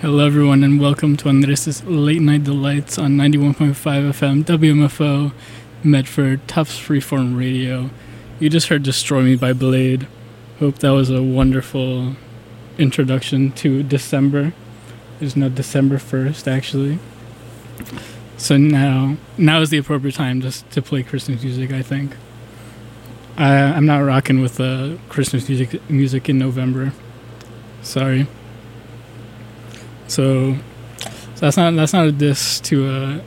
Hello, everyone, and welcome to Andres' Late Night Delights on 91.5 FM WMFO Medford, Tufts Freeform Radio. You just heard Destroy Me by Blade. Hope that was a wonderful introduction to December. It's now December 1st, actually. So now is the appropriate time just to play Christmas music, I think. I'm not rocking with Christmas music in November. Sorry. So that's not a diss to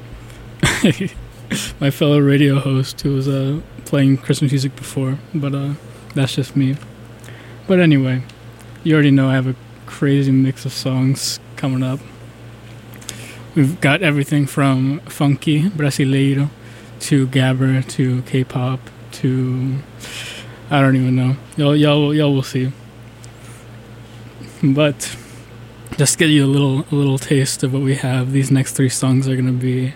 my fellow radio host who was playing Christmas music before, but that's just me. But anyway, you already know I have a crazy mix of songs coming up. We've got everything from funky, brasileiro, to gabber, to K-pop, to I don't even know. Y'all will see. But just to get you a little taste of what we have, these next three songs are going to be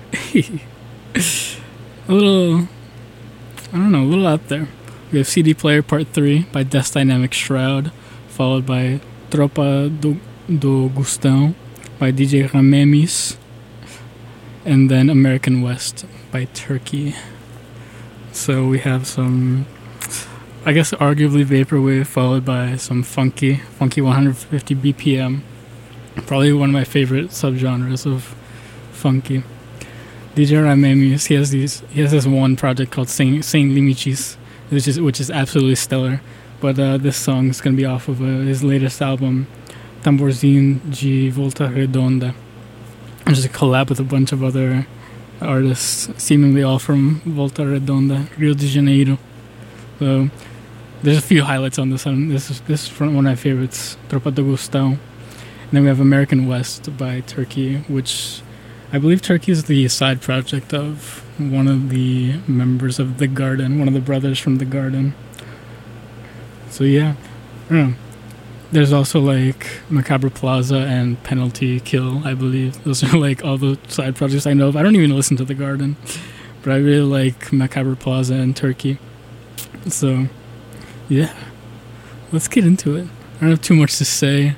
a little out there. We have CD Player Part 3 by Death Dynamic Shroud, followed by Tropa do Gustão by DJ Ramemis, and then American West by Turkey. So we have some, I guess, arguably vaporwave, followed by some funky 150 BPM. Probably one of my favorite subgenres of funky. DJ Ramemis, he has this one project called Sem Limites, which is absolutely stellar. But this song is gonna be off of his latest album, Tamborzinho de Volta Redonda, which is a collab with a bunch of other artists, seemingly all from Volta Redonda, Rio de Janeiro. So there's a few highlights on this one. This is from one of my favorites, Tropa do Gustão. And then we have American West by Turkey, which I believe Turkey is the side project of one of the members of The Garden, one of the brothers from The Garden. So yeah, I don't know. There's also like Macabre Plaza and Penalty Kill, I believe. Those are like all the side projects I know of. I don't even listen to The Garden, but I really like Macabre Plaza and Turkey. So yeah, let's get into it. I don't have too much to say.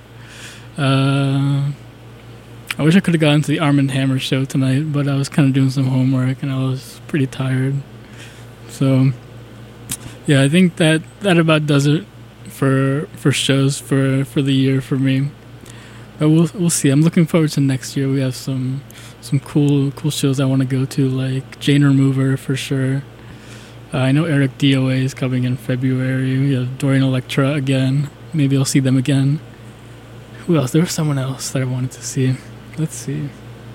I wish I could have gotten to the Arm & Hammer show tonight, but I was kind of doing some homework and I was pretty tired. So yeah, I think that about does it for shows for the year for me. But we'll see. I'm looking forward to next year. We have some cool shows I want to go to, like Jane Remover for sure. I know Eric DOA is coming in February. We have Dorian Electra again. Maybe I'll see them again. Who else? There was someone else that I wanted to see. Let's see.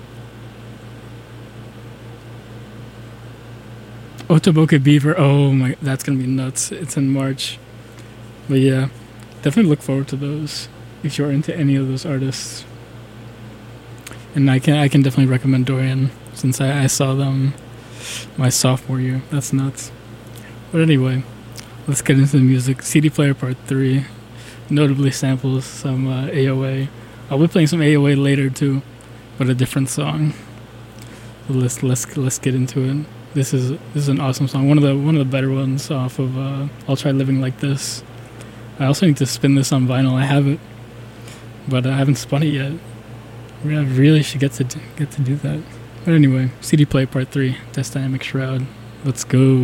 Otoboke Beaver. Oh my, that's gonna be nuts. It's in March. But yeah, definitely look forward to those if you're into any of those artists. And I can definitely recommend Dorian since I saw them my sophomore year. That's nuts. But anyway, let's get into the music. CD Player Part 3 notably samples some AOA. I'll be playing some AOA later too, but a different song. Let's get into it. This is an awesome song. One of the better ones off of I'll Try Living Like This. I also need to spin this on vinyl. I have it, but I haven't spun it yet. I really should get to do that. But anyway, CD Player Part 3, Death Dynamic Shroud. Let's go.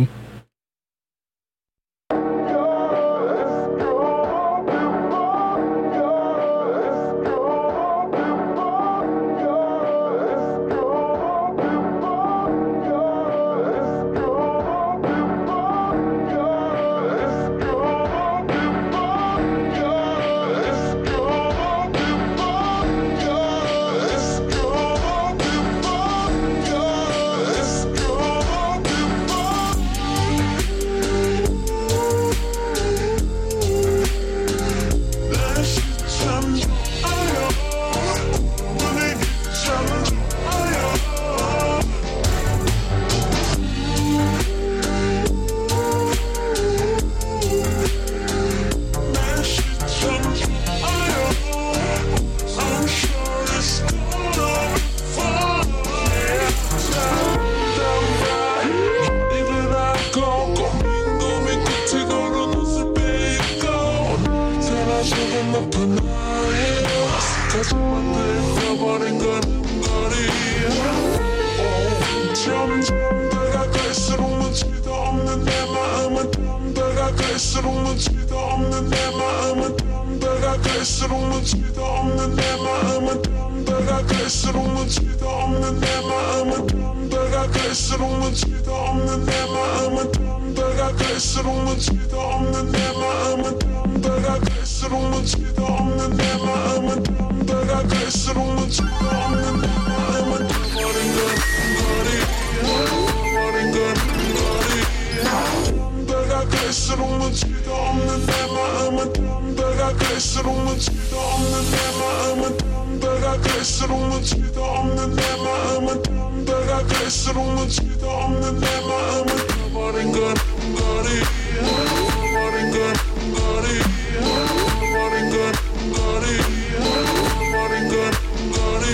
갈수록 눈치도 없는 내 마음은 담배가 갈수록 눈치도 없는 내 마음은 담배가 갈수록 눈치도 없는 내 마음은 담배가 갈수록 눈치도 없는 내 마음은 담배가 갈수록 눈치도 없는 내 마음은 담배가 갈수록 눈치도 없는 내 마음은 담배가 갈수록 눈치도 없는 내 마음은 버린 건 거리 버린 건 거리 담배가 갈수록 눈치도 없는 내 마음은 담배가 갈수록 눈치도 없는 내 마음은 담배가 갈수록 눈치도 없는 내 마음은 담배가 갈수록 눈치도 없는 내 마음은 버린 건 거리 버린 건 거리 버린 건 거리 버린 건 거리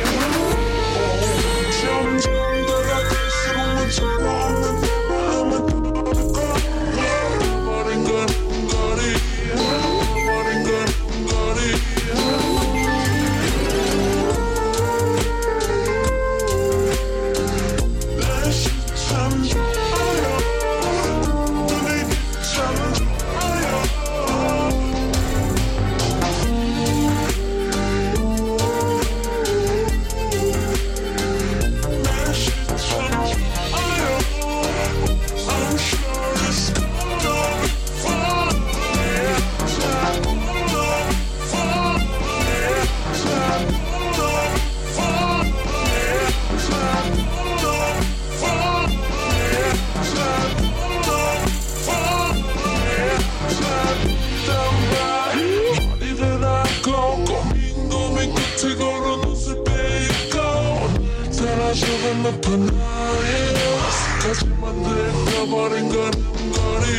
점점 내가 갈수록 눈치도 없는 내 마음은 버린 건 거리 버린 건 거리 날씨 참 좋아요 분위기 참 좋아요 날씨 참 좋아요 I'm sure it's gonna be fun 참 gonna be fun 참 gonna be fun 참 gonna be fun 참 gonna be fun 머리를 하고 고민 끝에 걸어 눈을 빼고 사라져간 높은 나의 어색하지 만들어버린 건 거리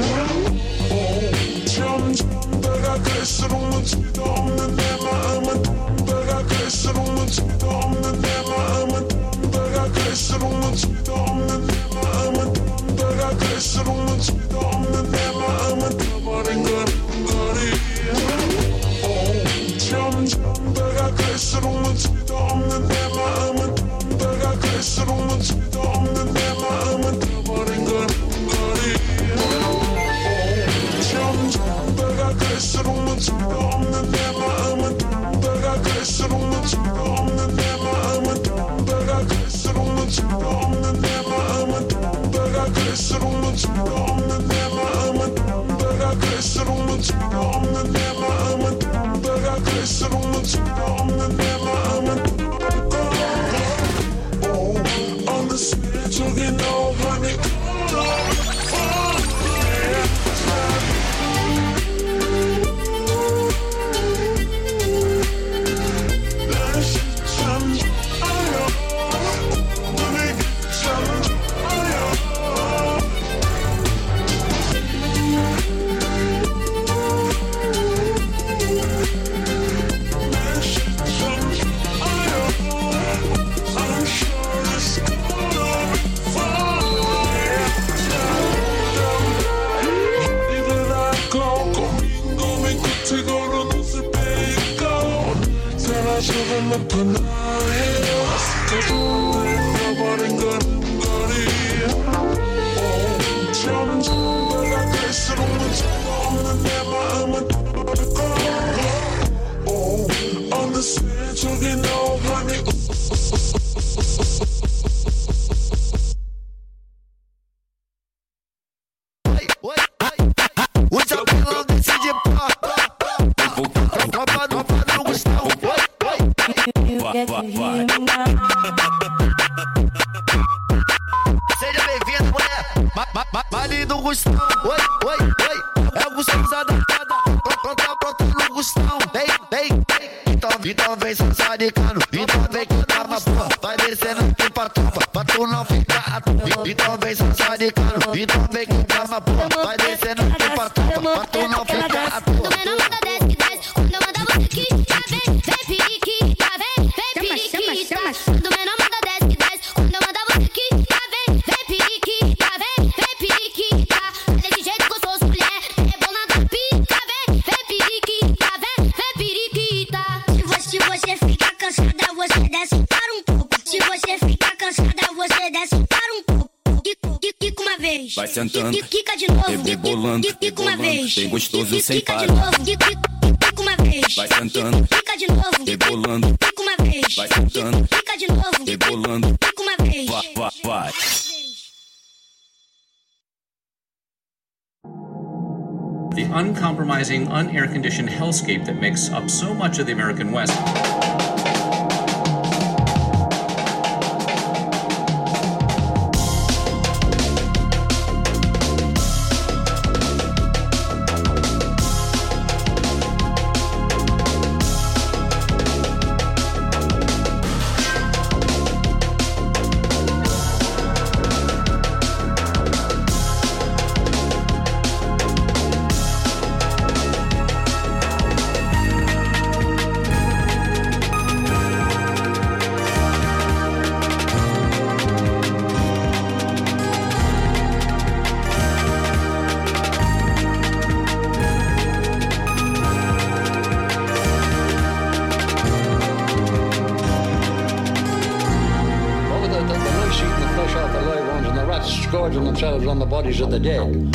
점점 내가 갈수록 눈치도 없는 내 마음은 담배가 갈수록 눈치도 없는 내 마음은 담배가 갈수록 눈치도 없는 내 마음은 담배가 갈수록 눈치도 없는 내 마음은 버린 건 거리 점점 내가 갈수록 눈치도 없는 내 마음은 담배가 갈수록 눈치도 없는 내 마음은 버린 건 거리 점점 내가 갈수록 눈치도 없는 내 마음은 담배가 갈수록 눈치도 없는 내 마음은 담배가 갈수록 눈치도 없는 내 마음은 담배가 갈수록 눈치도 없는 내 마음은 담배가 갈수록 눈치도 없는 내 마음은 담배가 갈수록 눈치도 없는 내 마음은 어느새 저기 너만이 날씨 참 좋아요 분위기 참 좋아요 날씨 참 좋아요 I'm sure it's gonna be fun 머리를 하고 고민 끝에 걸어 눈을 빼고 사라져간 높은 나의 어색하지 만들어버린 건 거리 점점 내가 갈수록 눈치도 없는 내 마음은 어느새 저기 너만이 Seja bem-vindo, mulher. Vale do Gustão. Oi, oi, oi. É o Gustão adaptada. Pronto no Gustão. Vem. Então vem só de cano. Então vem que tá uma porra. Vai descendo aqui pra tropa. Pra tu não ficar à toa. Então vem só de cano. Então vem que tá uma porra. Vai descendo aqui pra tropa. Pra tu não ficar à toa. Quando eu mando desce. Quando eu mando você que já vem periquita. Vem periquita. Quando eu mando desce. Quando eu mando você que já vem periquita. Vem periquita. Desse jeito gostoso, mulher. É bom na pica. Vem periquita. Vem periquita. Se você ficar cansada, você desce para um pouco. Se você ficar cansada, você desce para um pouco. Quica uma vez. Vai sentando, Quica de novo, rebolando, quica uma vez. bem gostoso sem Quica parar. de novo, quica uma vez. Vai sentando, Quica de novo, rebolando, quica uma vez. vai sentando, Quica de novo, rebolando, quica uma vez. vai. The uncompromising, unair-conditioned hellscape that makes up so much of the American West. Scourging themselves on the bodies of the dead.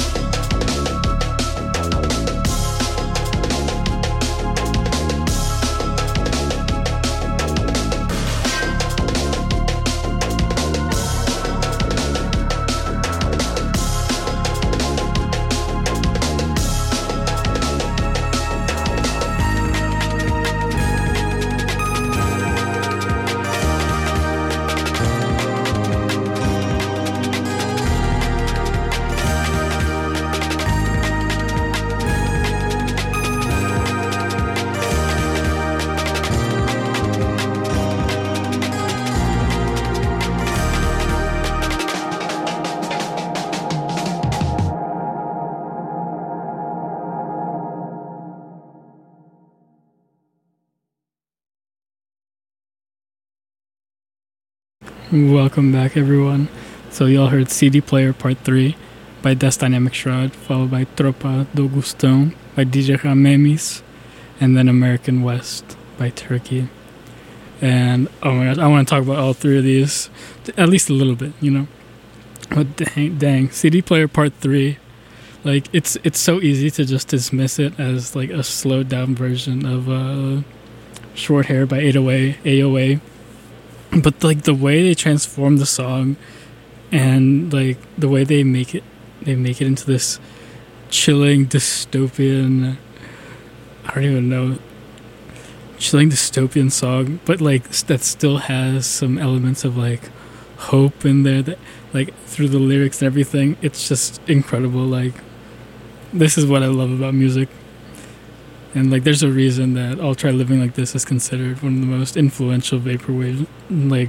Welcome back, everyone. So y'all heard CD Player Part 3 by Death Dynamic Shroud, followed by Tropa do Gustão by DJ Ramemis, and then American West by Turkey. And oh my gosh, I want to talk about all three of these, at least a little bit, you know. But dang, CD Player Part 3, like it's so easy to just dismiss it as like a slowed down version of Short Hair by AOA. But like the way they transform the song and like the way they make it into this chilling dystopian, I don't even know, chilling dystopian song, but like that still has some elements of like hope in there, that like through the lyrics and everything. It's just incredible. Like, this is what I love about music. And like, there's a reason that I'll Try Living Like This is considered one of the most influential vaporwave like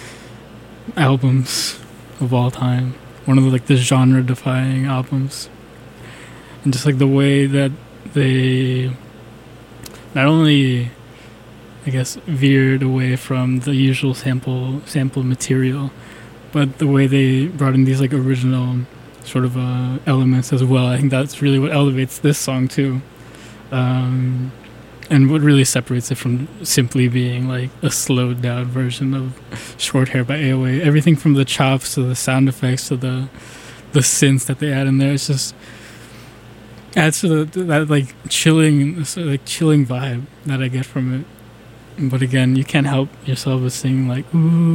albums of all time. One of the like the genre-defying albums. And just like the way that they not only, I guess, veered away from the usual sample material, but the way they brought in these like original sort of elements as well. I think that's really what elevates this song too. And what really separates it from simply being like a slowed down version of Short Hair by AOA. Everything from the chops to the sound effects to the synths that they add in there, it's just adds to that like chilling vibe that I get from it. But again, you can't help yourself but sing like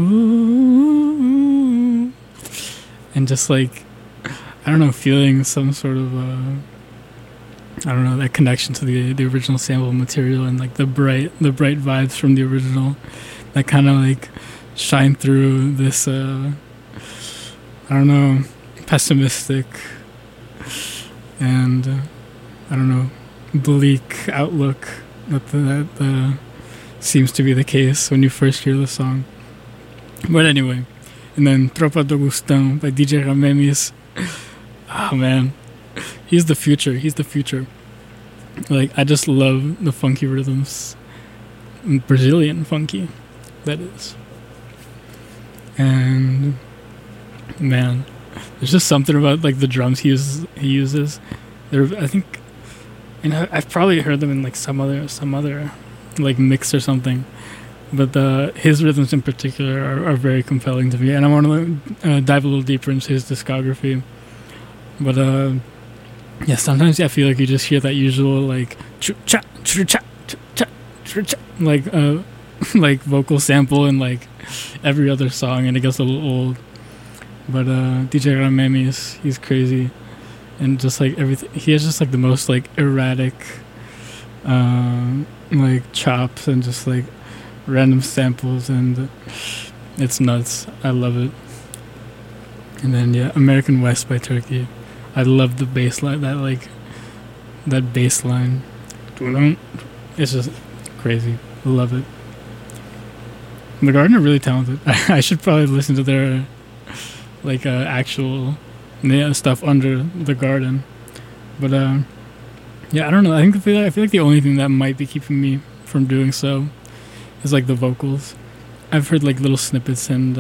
ooh, and just like, I don't know, feeling some sort of I don't know, that connection to the original sample material, and like the bright vibes from the original that kind of like shine through this I don't know, pessimistic and I don't know, bleak outlook that seems to be the case when you first hear the song. But anyway, and then Tropa do Gustão by DJ Ramemis. Oh man, he's the future. Like, I just love the funky rhythms. Brazilian funky, that is. And man, there's just something about like the drums he uses. I think, and I've probably heard them in like some other like mix or something, but his rhythms in particular are very compelling to me. And I want to dive a little deeper into his discography. But yeah, sometimes I feel like you just hear that usual like cha cha cha cha cha like like vocal sample in like every other song, and it gets a little old. But DJ Ramemi he's crazy, and just like everything, he has just like the most like erratic like chops and just like random samples, and it's nuts. I love it. And then yeah, American West by Turkey. I love the bass line, that bass line. It's just crazy. I love it. The Garden are really talented. I should probably listen to their like actual stuff under the Garden. But yeah, I don't know. I feel like the only thing that might be keeping me from doing so is like the vocals. I've heard like little snippets, and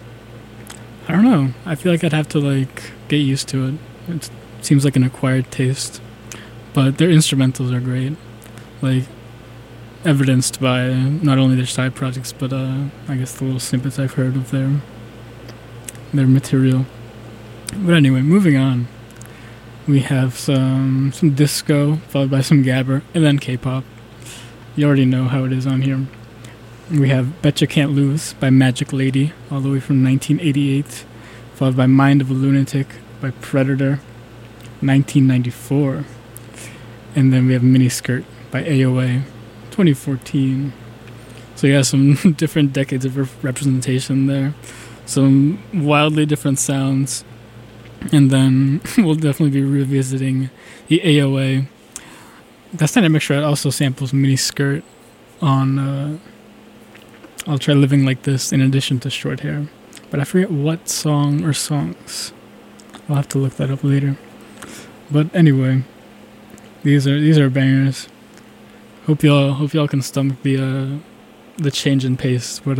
I don't know. I feel like I'd have to like get used to it. It seems like an acquired taste, but their instrumentals are great, like evidenced by not only their side projects, but I guess the little snippets I've heard of their material. But anyway, moving on, we have some disco followed by some gabber, and then K-pop. You already know how it is on here. We have Betcha Can't Lose by Magic Lady, all the way from 1988, followed by Mind of a Lunatic by Predator, 1994. And then we have Miniskirt by AOA, 2014. So you have some different decades of representation there. Some wildly different sounds. And then we'll definitely be revisiting the AOA. That's Dynamic Shroud also samples Miniskirt on I'll Try Living Like This in addition to Short Hair. But I forget what song or songs. I'll have to look that up later. But anyway, these are bangers. Hope y'all can stomach the change in pace. But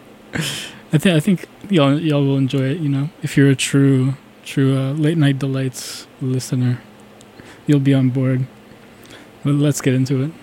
I think y'all will enjoy it. You know, if you're a true Late Night Delights listener, you'll be on board. But let's get into it.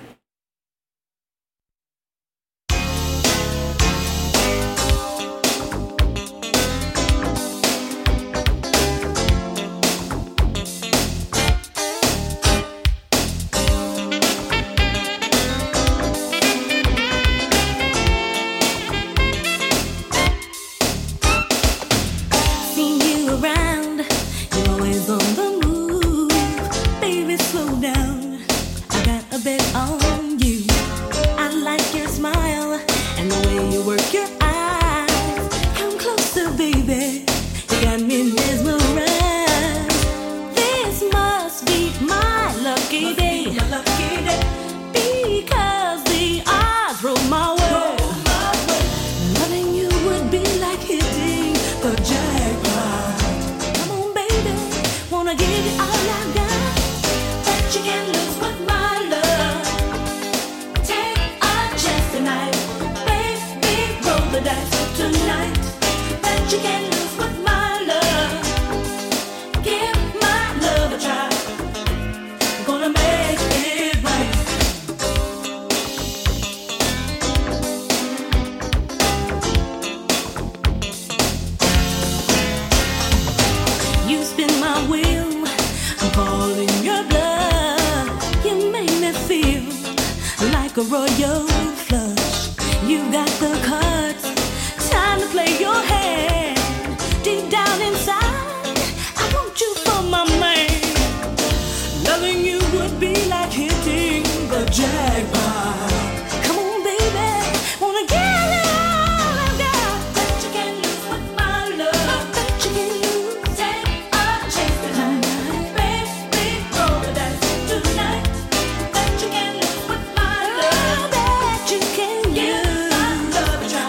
Love a try.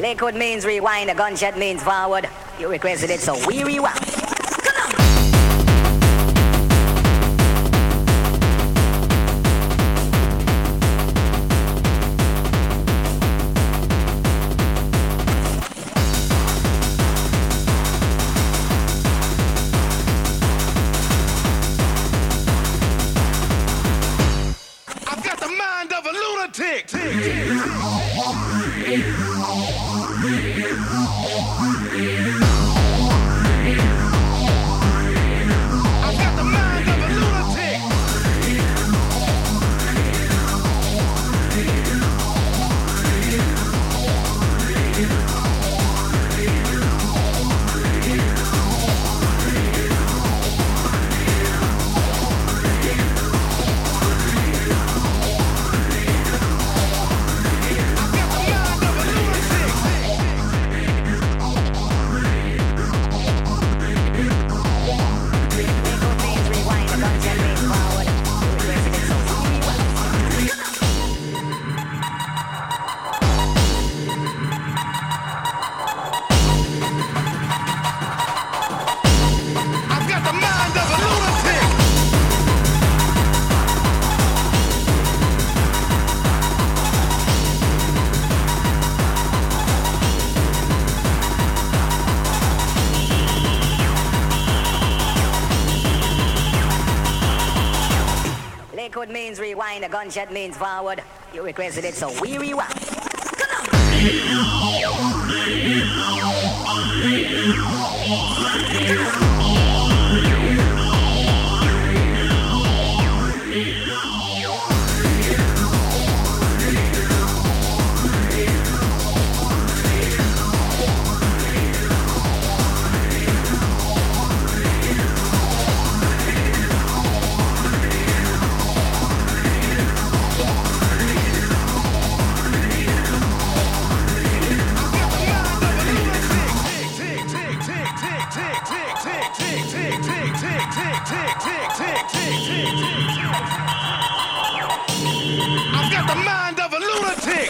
Liquid means rewind, a gunshot means forward. You requested it, so we rewind. I've got the mind of a lunatic. I've got the mind of a lunatic. I've got the mind of a lunatic. Liquid means rewind, a gunshot means forward. You requested it, so we rewind. I've got the mind of a lunatic.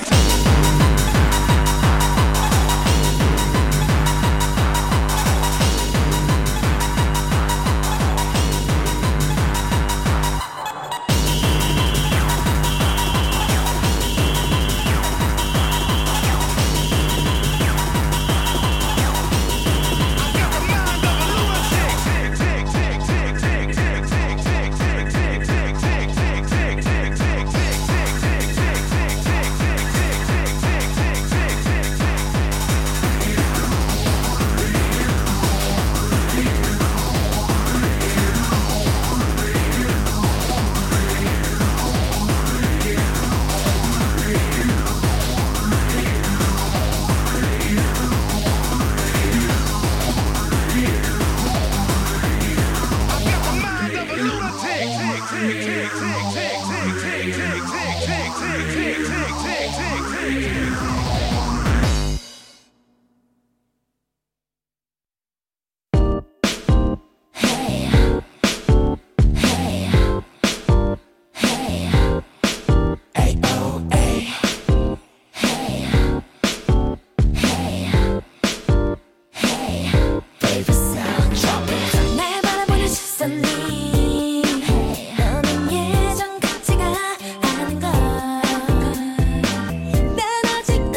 날 바라보는 시선이 너는 예전 같지가 않은 걸. 난 아직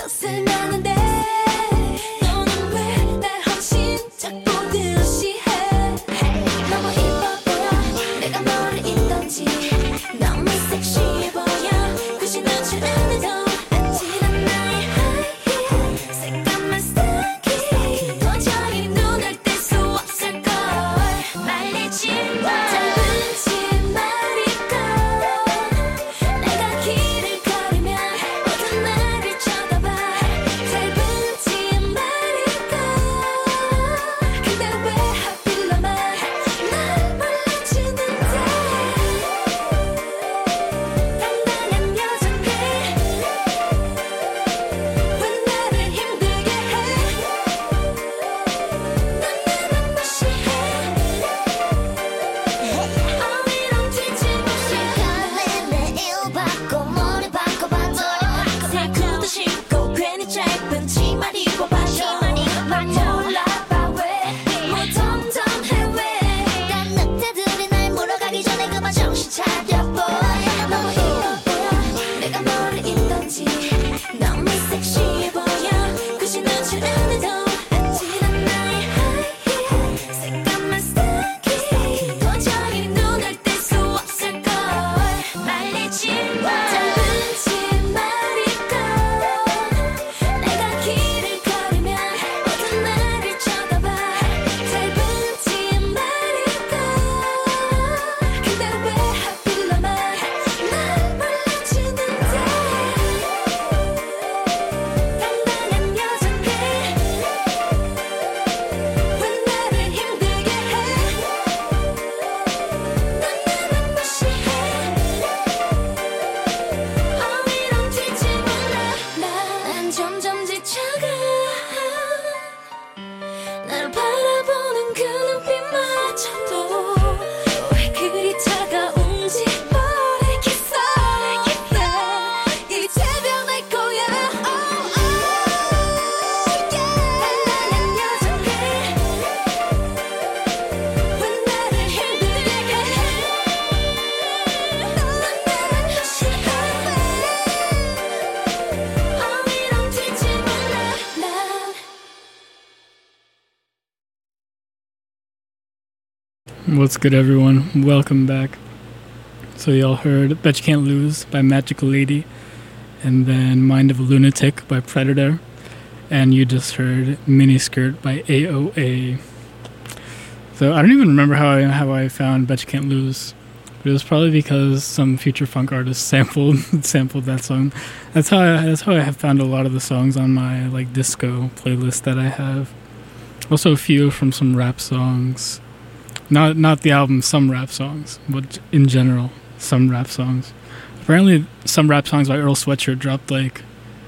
What's good, everyone? Welcome back. So y'all heard Bet You Can't Lose by Magical Lady, and then Mind of a Lunatic by Predator, and you just heard Miniskirt by AOA. So I don't even remember how I found Bet You Can't Lose, but it was probably because some future funk artist sampled that song. That's how I have found a lot of the songs on my like disco playlist that I have. Also a few from some rap songs. Not the album, some rap songs, but in general, some rap songs. Apparently, some rap songs by Earl Sweatshirt dropped like,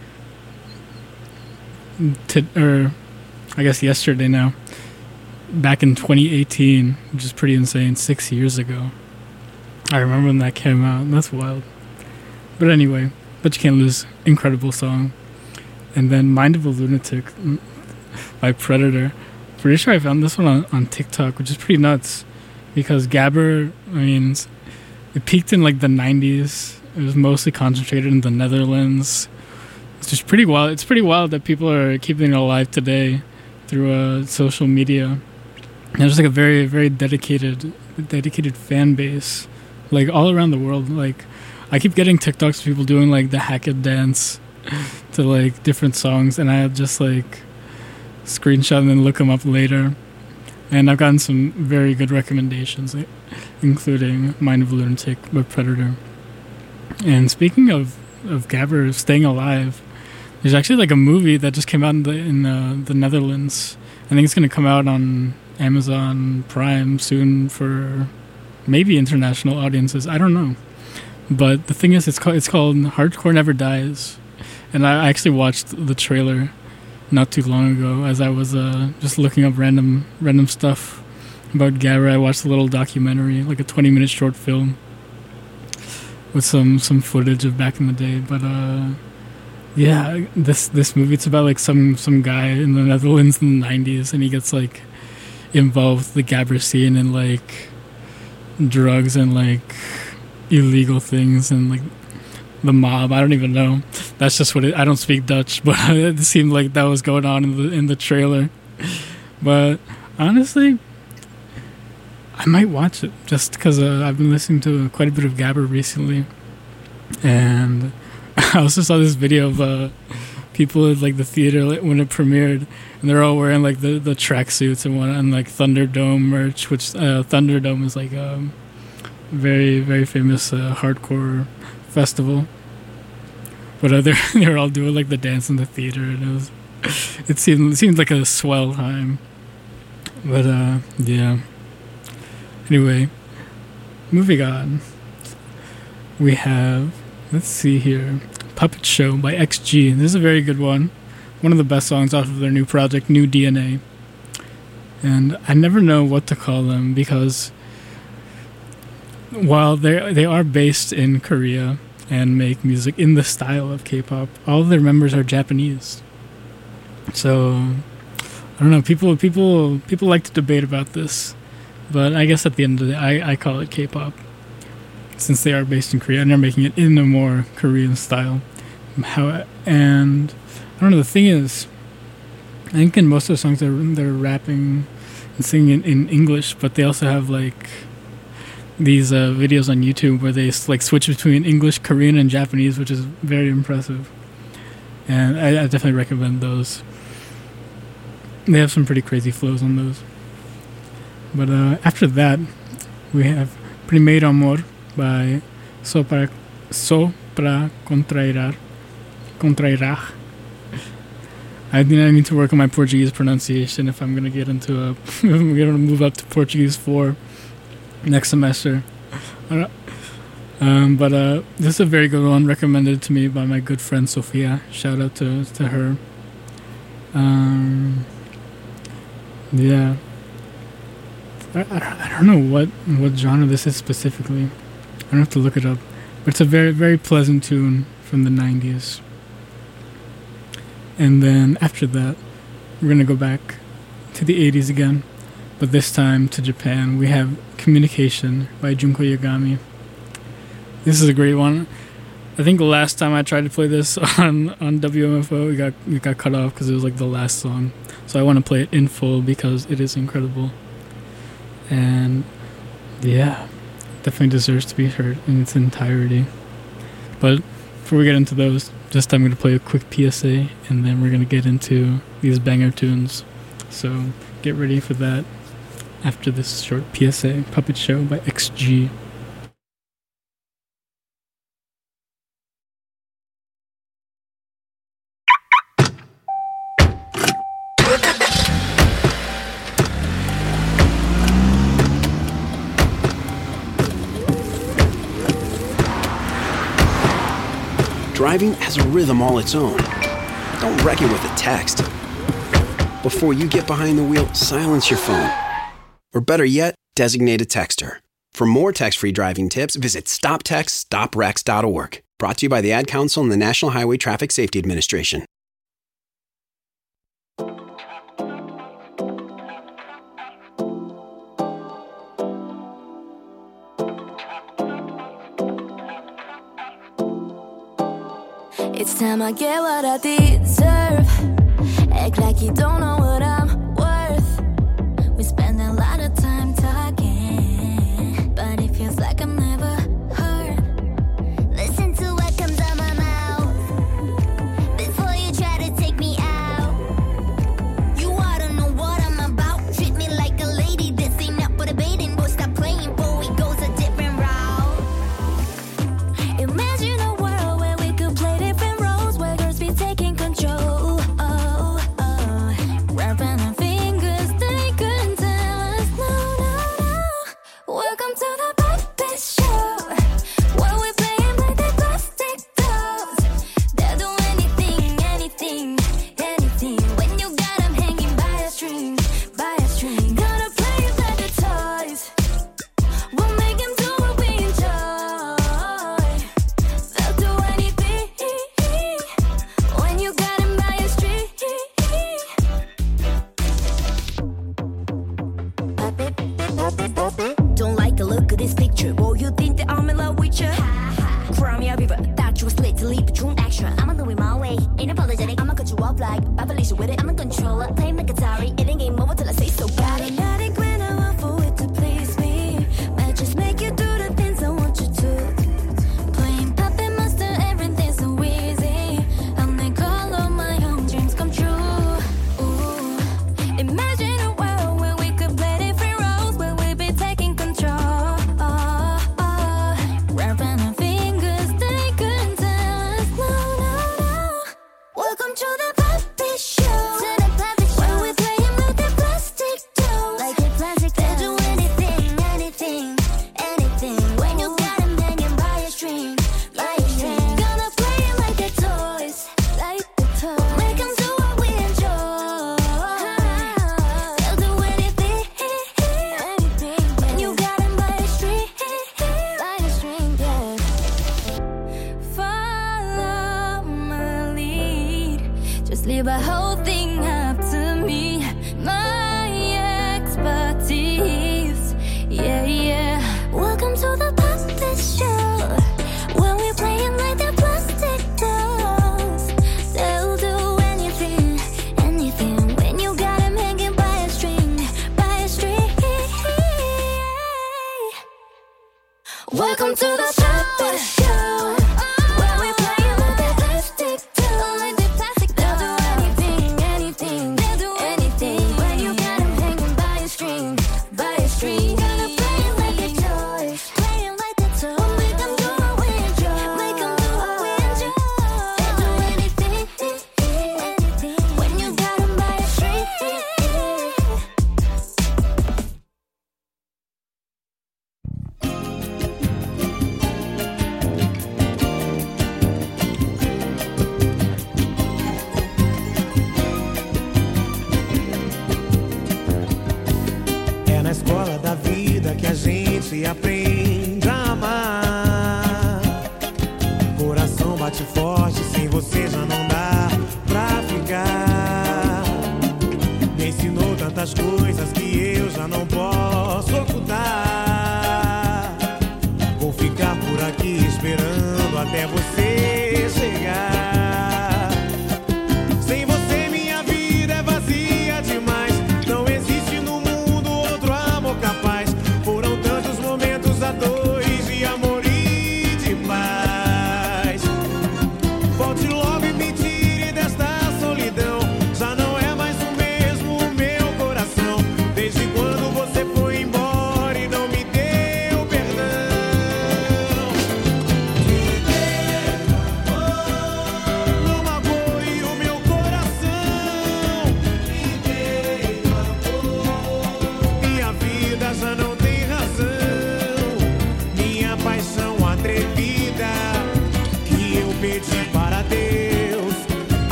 I guess yesterday now, back in 2018, which is pretty insane, 6 years ago. I remember when that came out. That's wild. But anyway, But You Can't Lose, incredible song. And then Mind of a Lunatic by Predator. Pretty sure I found this one on TikTok, which is pretty nuts because Gabber, I mean, it peaked in like the 90s. It was mostly concentrated in the Netherlands. It's just pretty wild. It's pretty wild that people are keeping it alive today through social media. And there's like a very, very dedicated fan base, like all around the world. Like I keep getting TikToks of people doing like the Hackett dance to like different songs, and I just like screenshot and then look them up later. And I've gotten some very good recommendations, including Mind of a Lunatic by Predator. And speaking of Gabber staying alive, there's actually like a movie that just came out in the Netherlands. I think it's going to come out on Amazon Prime soon for maybe international audiences. I don't know. But the thing is, it's called Hardcore Never Dies. And I actually watched the trailer not too long ago as I was just looking up random stuff about Gabber. I watched a little documentary, like a 20-minute short film with some footage of back in the day. But yeah, this movie, it's about like some guy in the Netherlands in the 90s, and he gets like involved with the Gabber scene and like drugs and like illegal things and like the mob. I don't even know. That's just what I don't speak Dutch, but it seemed like that was going on in the trailer. But honestly, I might watch it just because I've been listening to quite a bit of Gabber recently, and I also saw this video of people at like the theater when it premiered, and they're all wearing like the tracksuits and like Thunderdome merch, which Thunderdome is like a very, very famous hardcore festival. But they were all doing like the dance in the theater, and it seemed like a swell time. But yeah. Anyway, moving on. We have, let's see here, Puppet Show by XG. This is a very good one. One of the best songs off of their new project, New DNA. And I never know what to call them because while they are based in Korea and make music in the style of K-pop, all of their members are Japanese. So I don't know. People like to debate about this, but I guess at the end of the day, I call it K-pop since they are based in Korea and they're making it in a more Korean style. And I don't know. The thing is, I think in most of the songs they're rapping and singing in English, but they also have like these videos on YouTube where they like switch between English, Korean, and Japanese, which is very impressive. And I definitely recommend those. They have some pretty crazy flows on those. But after that, we have Primeiro Amor by Sopra Contrairar. I think I need to work on my Portuguese pronunciation if I'm gonna get into if I'm gonna move up to Portuguese 4 next semester. But this is a very good one, recommended to me by my good friend Sophia. Shout out to her. Yeah. I don't know what genre this is specifically. I don't have to look it up. But it's a very, very pleasant tune from the 90s. And then after that, we're going to go back to the 80s again. But this time to Japan. We have Communication by Junko Yagami. This is a great one. I think the last time I tried to play this on WMFO, it got cut off because it was like the last song. So I want to play it in full because it is incredible. And Yeah, definitely deserves to be heard in its entirety. But before we get into those, just I'm going to play a quick PSA, and then we're going to get into these banger tunes. So get ready for that after this short PSA. Puppet Show by XG. Driving has a rhythm all its own. Don't wreck it with a text. Before you get behind the wheel, silence your phone. Or better yet, designate a texter. For more text-free driving tips, visit stoptextstoprex.org. Brought to you by the Ad Council and the National Highway Traffic Safety Administration. It's time I get what I deserve. Act like you don't know what I'm worth. We spend a lot of time talking, but it feels like I'm never heard. Listen to what comes out my mouth before you try to take me out. You ought to know what I'm about. Treat me like a lady. This ain't up for debating. Boy, stop playing. Boy, it goes a different route. Imagine a world where we could play different roles, where girls be taking control. Wrapping our fingers, they couldn't tell us no, no, no. Welcome to the puppet show, where we playing with the plastic dolls. They'll do anything, anything, anything. When you got them hanging by a string, by a string. Gonna play it like the toys. We'll make them do what we enjoy. They'll do anything when you got them by a string. Don't like the look of this picture. Boy, you think that I'm in love with you? Cry me a river. Thought you was lit to leave the drone extra. I'ma do it my way. Ain't apologetic. I'ma cut you off like Felicia with it. I'm a controller. Play like Atari. It ain't game over till I say so. Got it. Automatic when I want for it to please me. Might just make you do the things I want you to. Playing Puppet Master, everything's so easy. I'll make all of my own dreams come true. Ooh. Imagine a world where we could play different roles, where we be taking control. Wrapping our fingers, they couldn't tell us no, no, no. Welcome to the puppet show. To the puppet show. Where we playing with the plastic dolls. Like a plastic They'll doll. do anything, anything, anything. When you got them hanging by a string, by a string. Gonna play it like the toys, like the toys. Make them do what we enjoy. They'll do anything, anything. When you got them by a string, by a string, yeah. Follow my lead. Just leave a whole thing up to me. My expertise. Yeah, yeah. Welcome to the puppet show, where we playing like the plastic dolls. They'll do anything, anything. When you got them hanging by a string, by a string. Welcome to the puppet show, where we playing with the plastic dolls. They'll do anything, anything. They'll do anything. When you got them hanging by a string, by a string. Gonna play it like the toys, playing like the toys. Make them do what we enjoy. Make them do what we enjoy. They'll do anything, anything. When you got them by a string. É na escola da vida que a gente aprende a amar. Coração bate forte, sem você já não dá pra ficar. Me ensinou tantas coisas que eu já não posso ocultar. Vou ficar por aqui esperando até você chegar. Sem você minha vida é vazia demais. Não existe no mundo outro amor capaz. Foram tantos momentos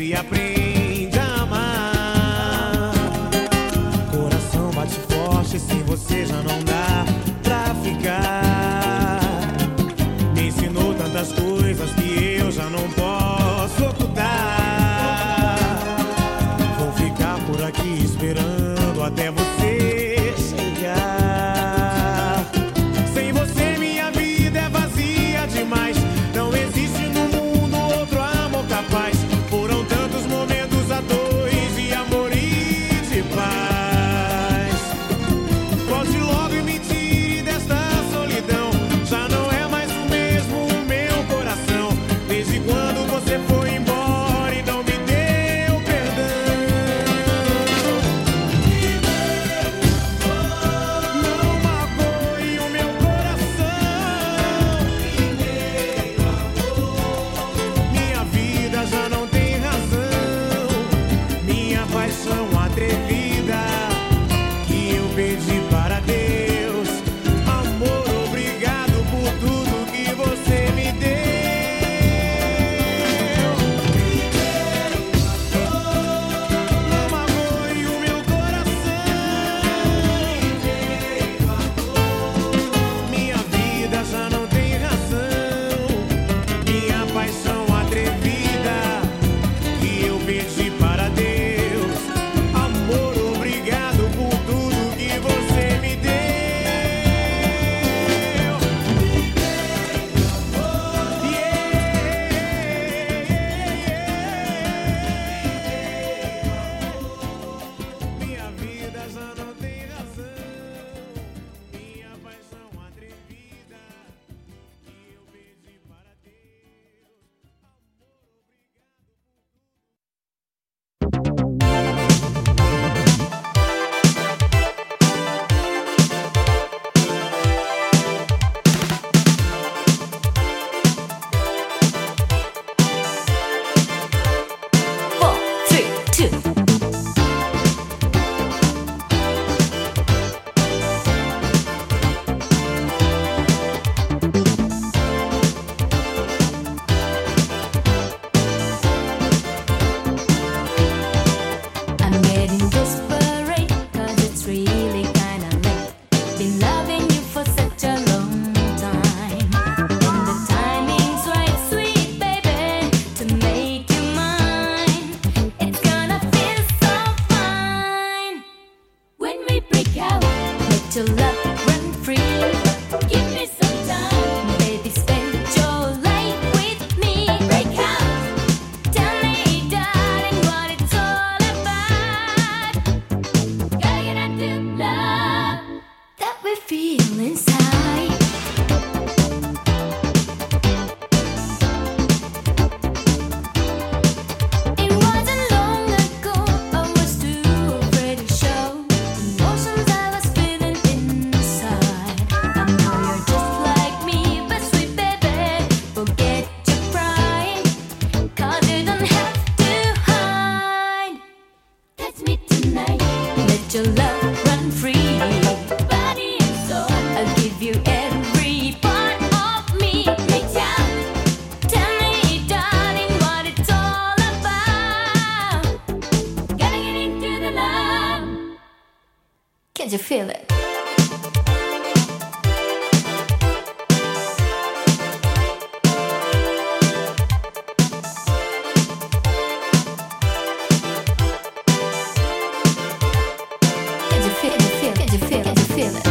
gente aprende a amar. Coração bate forte, sem você já não dá pra ficar. Me ensinou tantas coisas que eu já não posso ocultar. Vou ficar por aqui esperando até você chegar. Sem você minha vida é vazia demais. Não existe no mundo outro amor capaz. Foram tantos momentos a dois de amor e de paz. Volte logo e me tire desta solidão. Já não é mais o mesmo o meu coração. Desde quando você foi embora e não me deu perdão. Não magoe o meu coração. Minha vida já não tem razão. Minha paixão atrevida que eu pedi para Deus. Amor, obrigado por tudo que você me deu. Não magoe o meu coração. Minha vida já não tem razão. Minha paixão atrevida que eu pedi para Deus. Amor, obrigado por tudo que você me deu. Minha vida já não tem razão. Minha paixão atrevida que eu pedi para Deus. I'm getting desperate, 'cause it's really kinda late. Been loving you for such a long time. And the timing's right, sweet baby, to make you mine. It's gonna feel so fine. When we break out, let your love run free. Give me some time, baby, spend your life with me. Break out, tell me, darling, what it's all about. Gotta get into love that we feel inside. It wasn't long ago I was too afraid to show emotions I was feeling inside. I know you're just like me, but sweet baby, forget your pride, 'cause you don't have to hide. That's me tonight. Let your love run free, body and soul. I'll give you every part of me. Reach out, tell me, darling, what it's all about. Gotta get into the love. Can't you feel it? Can't you feel it? Can't you feel it? Can't you feel it?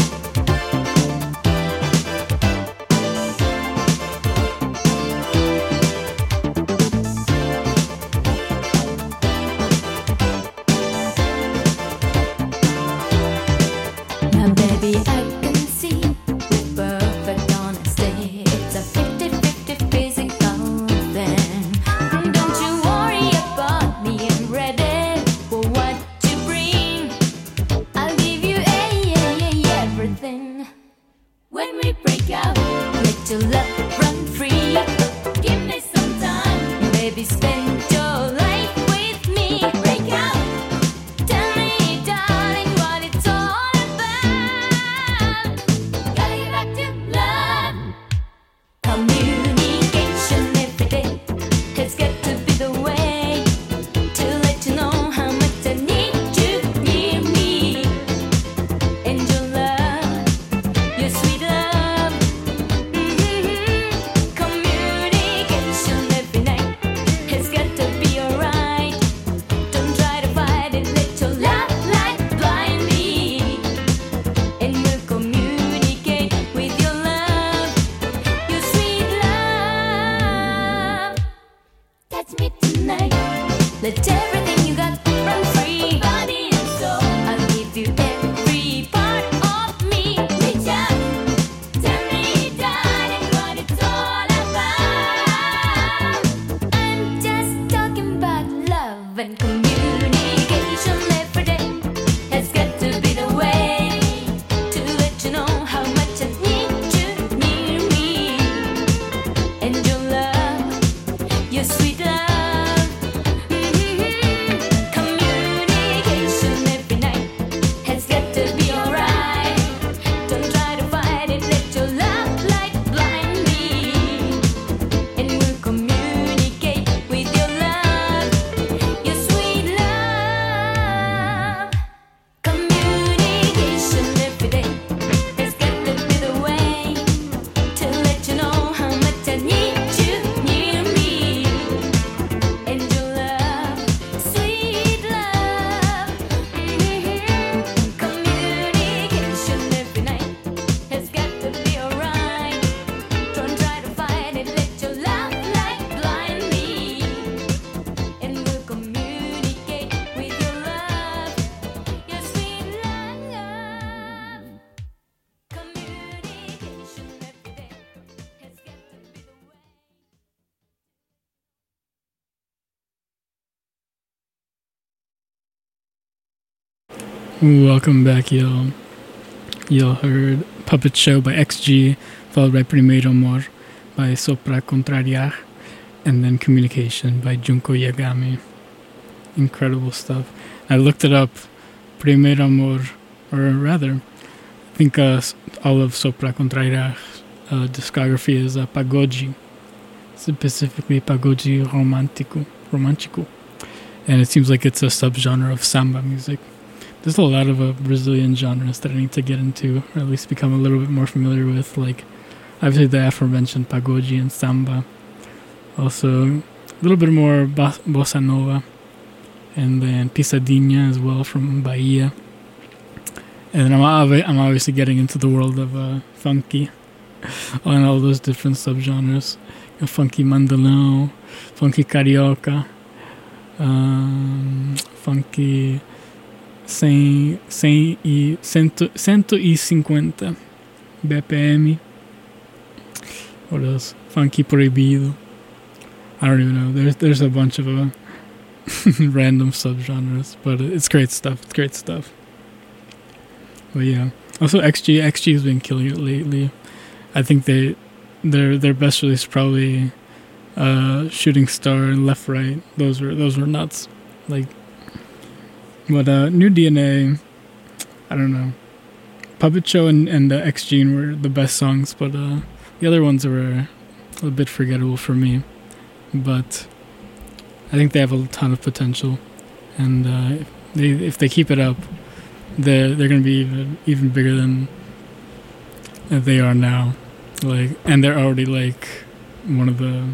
Now, baby, I can see with perfect honesty, it's a 50-50 physical thing. Don't you worry about me, I'm ready for what you bring. I'll give you everything. When we break out, let your love run free. Give me some time, baby, spend your life with me. Break out, tell me, darling, what it's all about. Gotta get back to love. Communication every day has got to be the way. Let everything you got run free, body and soul. I'll give you every part of me. Reach out, tell me, darling, what it's all about. I'm just talking about love and communication every day. Has got to be the way to let you know how much I need you near me. And your love, your sweet love. Communication every night has got to be alright. Don't try to fight it, let your love light blind me. And we'll communicate with your love, your sweet love. Communication every day has got to be the way to let you know how much I need you near me. And your love, sweet love. Communication every night has got to be alright. Don't try to fight it, let your love light blind me. And we'll communicate with your love, your sweet love. Communication every day has got to be the way. Welcome back, y'all. Y'all heard Puppet Show by XG, followed by Primeiro Amor by Sopra Contrariar, and then Communication by Junko Yagami. Incredible stuff. I looked it up. Primeiro Amor, or rather, I think all of Sopra Contrariar's discography is Pagode, specifically Pagode Romântico. And it seems like it's a subgenre of samba music. There's a lot of Brazilian genres that I need to get into, or at least become a little bit more familiar with, like obviously the aforementioned pagode and samba. Also, a little bit more bossa nova, and then pisadinha as well from Bahia. And then I'm obviously getting into the world of funky, on all those different subgenres. Funky mandolão, funky carioca, funky 150 BPM. What else? Funky proibido. I don't even know. There's a bunch of random subgenres, but it's great stuff. It's great stuff. But yeah, also XG has been killing it lately. I think their best release probably Shooting Star and Left Right. Those were nuts. Like, but New DNA, I don't know. Puppet Show and XG were the best songs, but the other ones were a bit forgettable for me. But I think they have a ton of potential, and if they keep it up, they're going to be even bigger than they are now. Like, and they're already like one of the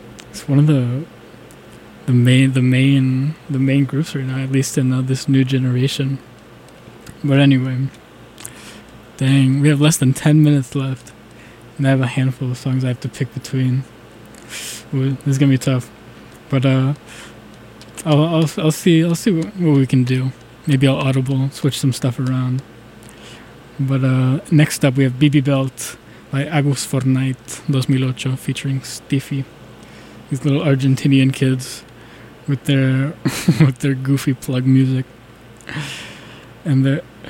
main groups right now, at least in this new generation. But anyway, dang, we have less than 10 minutes left, and I have a handful of songs I have to pick between. This is gonna be tough, but I'll see what we can do. Maybe I'll audible, switch some stuff around. But next up we have BB Belt by Agus Fortnite 2008 featuring Stiffy. These little Argentinian kids with their goofy plug music. And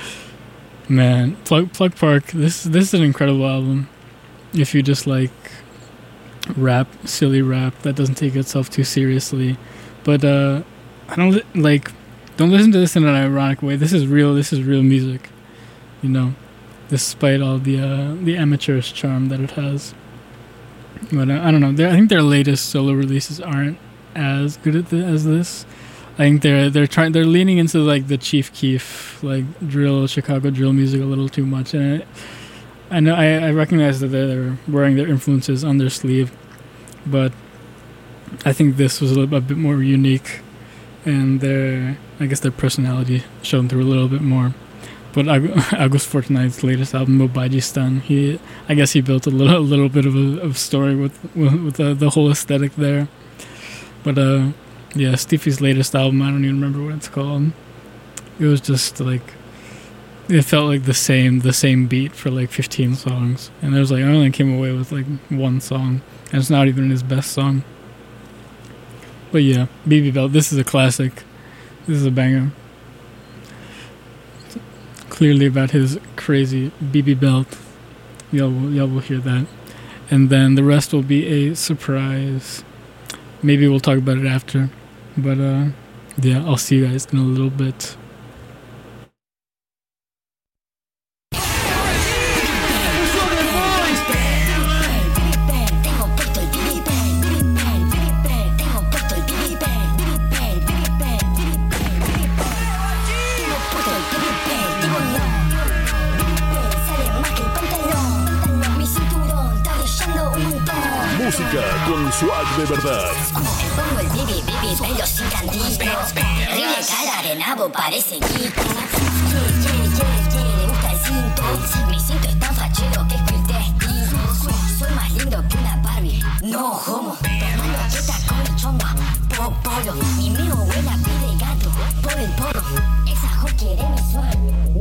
Plug Park, this is an incredible album. If you just like rap, silly rap that doesn't take itself too seriously. But don't listen to this in an ironic way. This is real music, you know, despite all the amateurish charm that it has. But I don't know. I think their latest solo releases aren't as good as this. I think they're leaning into like the Chief Keef, like Chicago drill music a little too much, and I know I recognize that they're wearing their influences on their sleeve, but I think this was a bit more unique, and their personality shone through a little bit more. But Agus Fortnite's latest album, Mobajistan, I guess he built a little bit of a story with the whole aesthetic there. But Yeah, Stiefy's latest album, I don't even remember what it's called. It was just like, it felt like the same beat for like 15 songs. And there was like, I only came away with like one song. And it's not even his best song. But yeah, BB Belt, this is a classic. This is a banger. It's clearly about his crazy BB Belt. Y'all will hear that. And then the rest will be a surprise. Maybe we'll talk about it after. But yeah, I'll see you guys in a little bit. Música con swag de verdad. Pongo el bibi, pelo sin cantito. Horrible cara de nabo, parece Kiko. Le gusta el cinto. Mi cinto es tan fachero que es el testigo. Soy más lindo que una Barbie. No, homo. Tomando teta con el chomba. Polo. Mi meo huele a pie de gato. Por el polo. Esa jo quiere mi swag.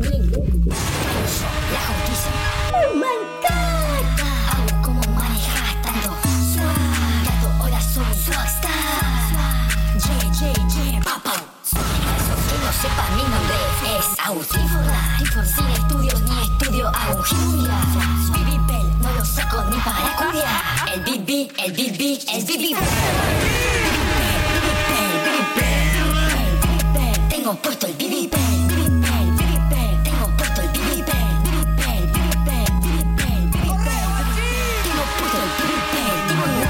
La justicia. Oh my God. Hago como manejas tanto. Swagstar. Yeah, papá. Que no sepa mi nombre es Agustín Forlán. Sin estudios ni estudio hago gira. BB Bell, no lo saco ni para culiar. El BB. Tengo puesto el BB Bell. Tengo puesto el BB Bell. Tengo puesto el BB Bell.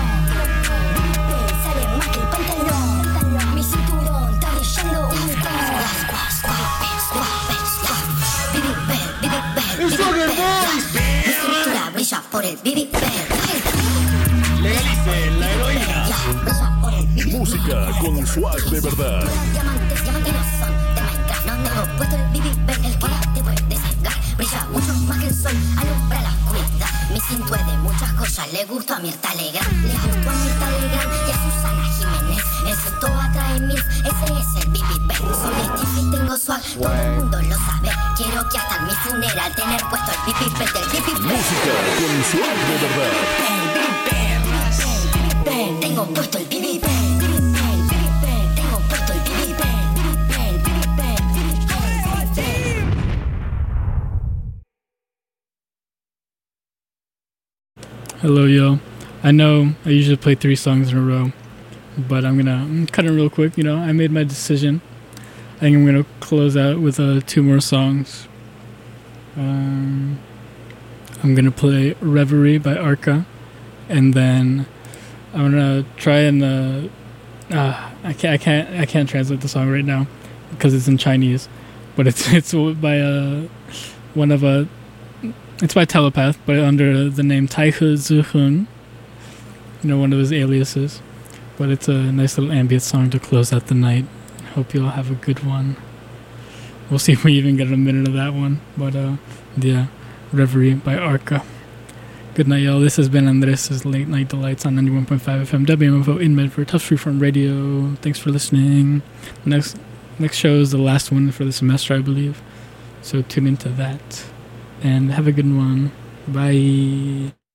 Mi cinturón está brillando un Mi cintura brilla por el BB Bell. Legalice la heroína. Música con swag de verdad. Diamantes no son de Minecraft. No tengo puesto el BB Bell, el que te puede cegar. Brilla mucho más que el sol, alumbra la oscuridad. Mi cinto es de muchas cosas, le gustó a Mirta Legrand. Le gustó a Mirta Legrand y a Susana Jiménez. El cinto atrae mil, ese es el BB Bell. Soy Stevie, tengo swag, todo el mundo lo sabe. Quiero que hasta en mi funeral tener puesto el BB Bell del BB Bell. Música con swag de verdad. Tengo puesto el BB Bell. Tengo puesto el BB Bell. Hello, yo. I know I usually play 3 songs in a row, but I'm cutting real quick. You know, I made my decision. I think I'm gonna close out with 2 more songs. I'm gonna play Reverie by Arca, and then I'm gonna try and I can't translate the song right now because it's in Chinese, but it's by it's by Telepath, but under the name Taihe Zihun, you know, one of his aliases. But it's a nice little ambient song to close out the night. Hope you all have a good one. We'll see if we even get a minute of that one. But yeah, Reverie by Arca. Good night, y'all. This has been Andres' Late Night Delights on 91.5 FM WMFO in Medford, Tufts Freeform Radio. Thanks for listening. Next show is the last one for the semester, I believe. So tune into that. And have a good one. Bye.